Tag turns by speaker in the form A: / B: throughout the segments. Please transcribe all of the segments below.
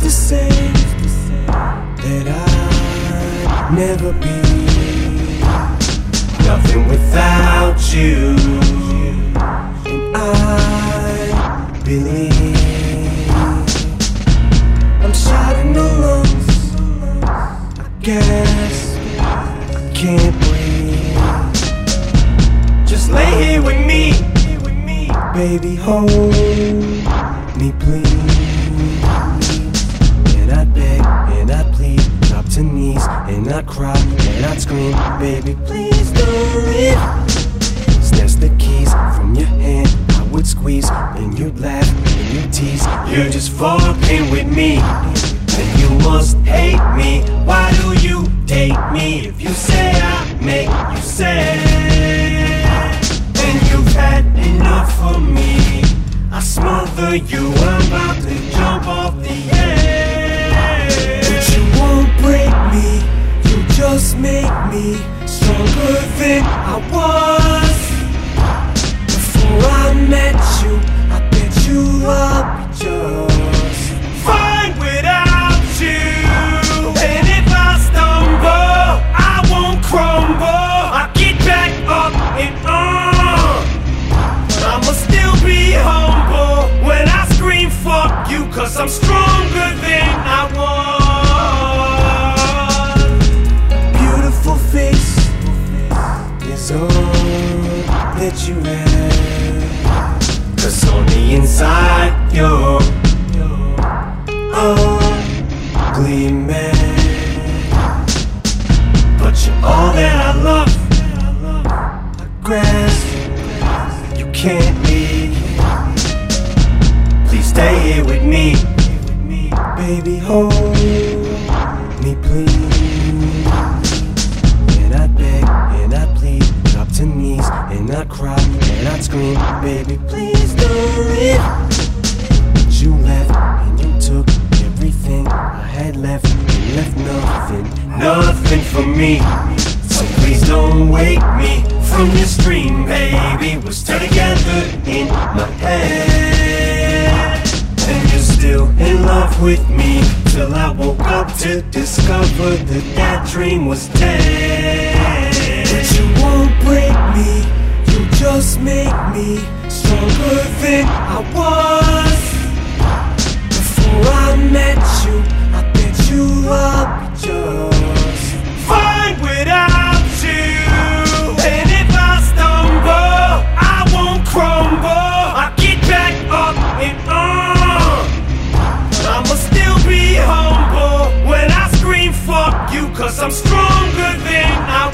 A: to say that I'd never be nothing without you. And I believe I'm shot in the lungs. I guess I can't breathe. Just lay here with me, baby, hold me please. And I'd beg and I'd plead, drop to knees and I'd cry and I'd scream, baby, please don't leave. Snatch the keys from your hand, I would squeeze, and you'd laugh and you'd tease. You're just fucking with me, and you must hate me. Why do you date me if you say I make you sad? And you've had enough of me, I smother you, I'm about to jump off the edge. But you won't break me, you just make me stronger than I was. Before I met you, I bet you I'll be just fine without you. And if I stumble, I won't crumble. I get back up and I'ma still be humble when I scream fuck you, cause I'm stronger than I was. Beautiful face is all that you have, cause on the inside you're ugly man. But you're all that I love. I grasp, you can't leave. Please stay here with me, baby, hold me please. And I'd beg and I'd plead, drop to knees and I'd cry and I'd scream, baby, please don't leave. But you left and you took everything I had left, and left nothing for me. So please don't wake me from this dream, baby. We're still together in my head, and you're still in love with me, till I woke up to discover that that dream was dead. But you won't break me, you just make me stronger than I was. Before I met you, I bet you I'll be just fine without you. And if I stumble, I won't crumble. I get back up and I'ma still be humble when I scream fuck you, cause I'm stronger than I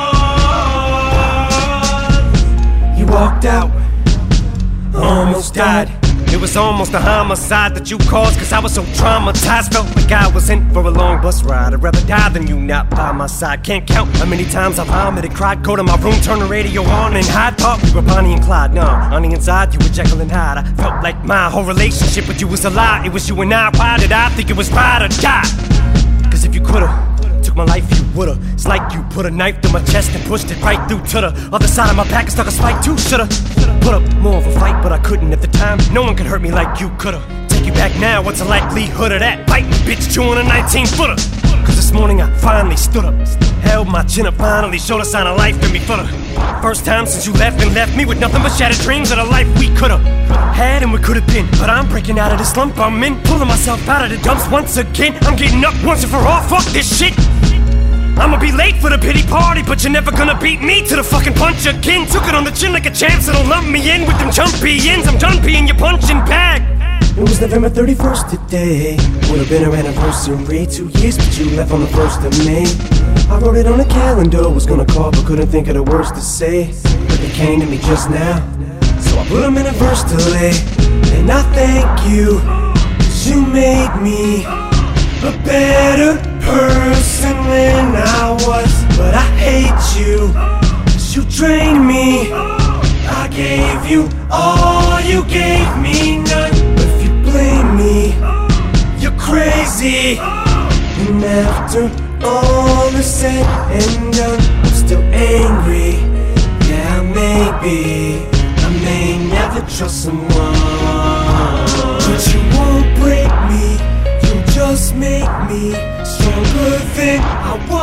A: was. You walked out, almost died. It was almost a homicide that you caused, cause I was so traumatized. Felt like I was in for a long bus ride. I'd rather die than you not by my side. Can't count how many times I vomited, cried, go to my room, turn the radio on and hide. Thought we were Bonnie and Clyde, no, on the inside you were Jekyll and Hyde. I felt like my whole relationship with you was a lie. It was you and I, why did I think it was ride or die? Cause if you could've took my life, you would've. It's like you put a knife through my chest and pushed it right through to the other side of my back and stuck a spike too. Should've put up more of a fight, but I couldn't at the time. No one could hurt me like you could've. Take you back now, what's the likelihood of that? Biting bitch, chewing a 19-footer. Cause this morning I finally stood up, held my chin up, finally showed a sign of life in me for the first time since you left, and left me with nothing but shattered dreams of the life we could've had and we could've been. But I'm breaking out of this slump I'm in, pulling myself out of the dumps once again. I'm getting up once and for all, fuck this shit. I'ma be late for the pity party, but you're never gonna beat me to the fucking punch again. Took it on the chin like a champ, so don't lump me in with them jumpy ends. I'm done being your punching bag. It was November 31st today, would've been our anniversary. 2 years, but you left on the 1st of May. I wrote it on the calendar, was gonna call, but couldn't think of the words to say. But they came to me just now, so I put them in a verse to lay. And I thank you, 'cause you made me a better person than I was. But I hate you, 'cause you drained me. I gave you all, you gave me none. But if you blame me, you're crazy. And after all is said and done, I'm still angry. Yeah, maybe I may never trust someone. But you won't break me, you just just make me stronger than I was.